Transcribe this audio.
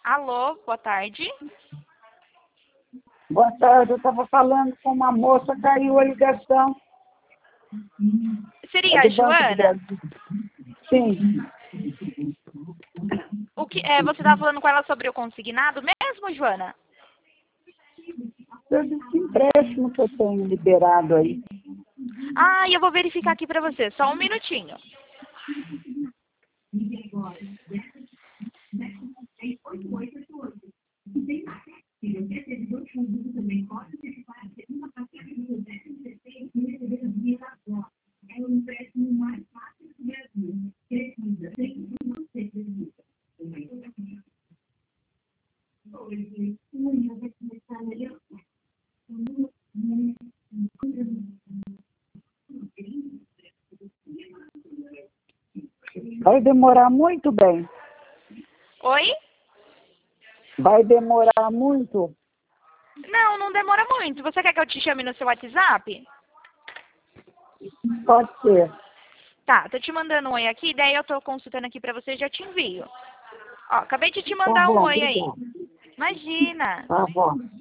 Alô, boa tarde. Boa tarde, eu estava falando com uma moça, caiu a ligação. Seria a Joana? Sim. Você estava falando com ela sobre o consignado mesmo, Joana? Eu disse empréstimo que eu tenho liberado aí. Ah, eu vou verificar aqui para você, só um minutinho. Vai demorar muito bem. Oi? Vai demorar muito? Não, não demora muito. Você quer que eu te chame no seu WhatsApp? Pode ser. Tá, tô te mandando um oi aqui, daí eu tô consultando aqui pra você e já te envio. Ó, acabei de te Tá mandar um bom, oi aí. obrigada. Imagina. Tá bom.